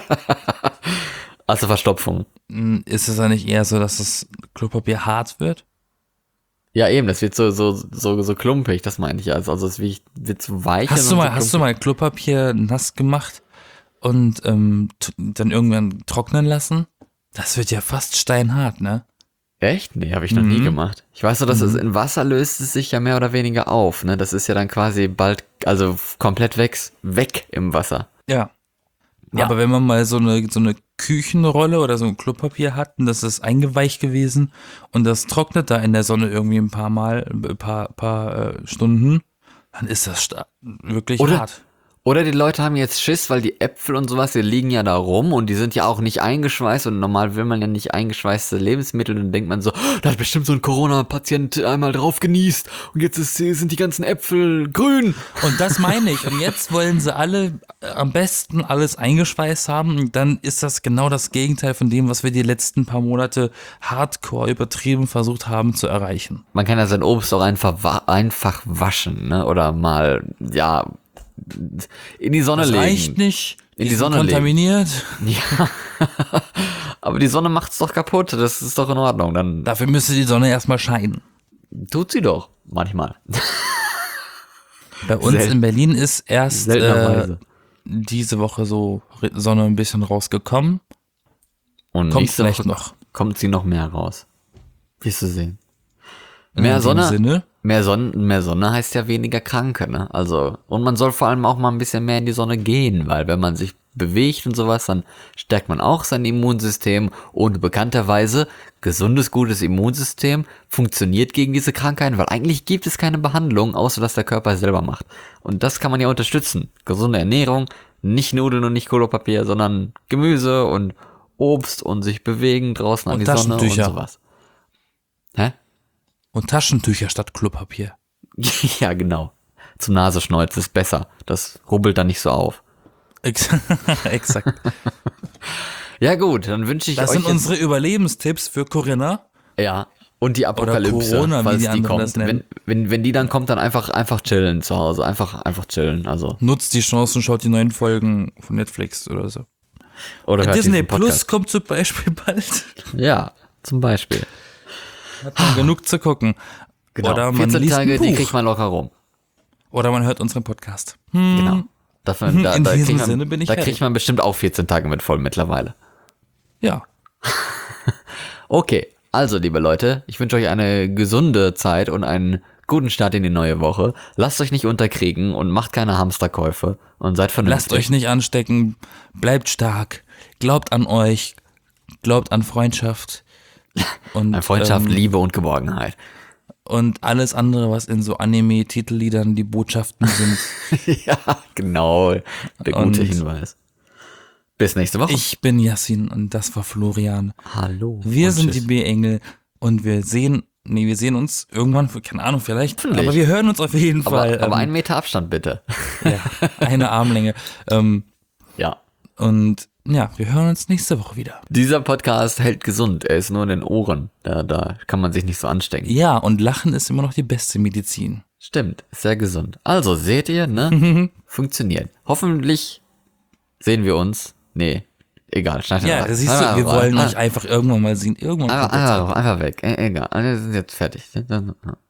Also Verstopfung. Ist es ja nicht eher so, dass das Klopapier hart wird? Ja, eben, das wird so klumpig, das meine ich. Also es wird so weich. Hast du mal Klopapier nass gemacht und dann irgendwann trocknen lassen? Das wird ja fast steinhart, ne? Echt? Nee, habe ich noch nie gemacht. Ich weiß nur, dass es in Wasser löst es sich ja mehr oder weniger auf, ne? Das ist ja dann quasi bald, also komplett weg im Wasser. Ja. Ja. Aber wenn man mal so eine Küchenrolle oder so ein Klopapier hatten, das ist eingeweicht gewesen und das trocknet da in der Sonne irgendwie ein paar Stunden, dann ist das wirklich hart. Oder die Leute haben jetzt Schiss, weil die Äpfel und sowas, die liegen ja da rum und die sind ja auch nicht eingeschweißt und normal will man ja nicht eingeschweißte Lebensmittel und dann denkt man so, da hat bestimmt so ein Corona-Patient einmal drauf genießt und jetzt sind die ganzen Äpfel grün. Und das meine ich. Und jetzt wollen sie alle am besten alles eingeschweißt haben und dann ist das genau das Gegenteil von dem, was wir die letzten paar Monate hardcore übertrieben versucht haben zu erreichen. Man kann ja sein Obst auch einfach waschen, ne? Oder mal, ja, in die Sonne Das legen. reicht nicht. In die Sonne kontaminiert. Ja. Aber die Sonne macht's doch kaputt. Das ist doch in Ordnung. Dann Dafür müsste die Sonne erstmal scheinen. tut sie doch manchmal. Bei uns in Berlin ist erst Seltenerweise. diese Woche so Sonne ein bisschen rausgekommen. Und Kommt nächste vielleicht Woche noch. kommt sie noch mehr raus. Wirst du sehen. In Mehr dem Sonne, Sinne. mehr Sonne heißt ja weniger Kranke, ne? Also, und man soll vor allem auch mal ein bisschen mehr in die Sonne gehen, weil wenn man sich bewegt und sowas, dann stärkt man auch sein Immunsystem und bekannterweise gesundes, gutes Immunsystem funktioniert gegen diese Krankheiten, weil eigentlich gibt es keine Behandlung, außer dass der Körper es selber macht. Und das kann man ja unterstützen. Gesunde Ernährung, nicht Nudeln und nicht Klopapier, sondern Gemüse und Obst und sich bewegen draußen an Und die Sonne und Taschentücher. sowas. Hä? Und Taschentücher statt Klopapier. Ja, genau. Zum Nasenschneuzen ist besser. Das rubbelt dann nicht so auf. Exakt. Ja gut, dann wünsche ich Das euch sind unsere Überlebenstipps für Corinna. ja, und die Apokalypse, Corona, wie falls die die anderen kommt. das nennen. Wenn die dann kommt, dann einfach chillen zu Hause. Einfach chillen. Also. Nutzt die Chance und schaut die neuen Folgen von Netflix oder so. Oder hört Disney diesen Plus Podcast. kommt zum Beispiel bald. Ja, zum Beispiel. Hat man genug zu gucken. Genau. Oder man 14 liest Tage, ein die Buch. kriegt man locker rum. Oder man hört unseren Podcast. Genau. Da In diesem kriegt man, Sinne bin ich da fertig. kriegt man bestimmt auch 14 Tage mit voll mittlerweile. Ja. Okay, also liebe Leute, ich wünsche euch eine gesunde Zeit und einen guten Start in die neue Woche. Lasst euch nicht unterkriegen und macht keine Hamsterkäufe und seid vernünftig. Lasst euch nicht anstecken. Bleibt stark. Glaubt an euch. Glaubt an Freundschaft. Und, An Freundschaft, Liebe und Geborgenheit. und alles andere, was in so Anime-Titelliedern die Botschaften sind. Ja, genau. Der gute Und- Hinweis. Bis nächste Woche. Ich bin Yassin und das war Florian. Hallo. Wir und sind tschüss. die B-Engel und wir sehen uns irgendwann, keine Ahnung, vielleicht, Hoffentlich. aber wir hören uns auf jeden Fall. Aber 1 Meter Abstand bitte. Ja, eine Armlänge. Ja. Und ja, wir hören uns nächste Woche wieder. Dieser Podcast hält gesund. Er ist nur in den Ohren. Da kann man sich nicht so anstecken. Ja, und Lachen ist immer noch die beste Medizin. Stimmt, ist sehr gesund. Also, seht ihr, ne? Funktioniert. Hoffentlich sehen wir uns. Nee, egal. Schneid Ja, einfach. siehst du, wir wollen euch einfach irgendwann mal sehen. Irgendwann kommt der Tag. Einfach weg. Egal, wir sind jetzt fertig.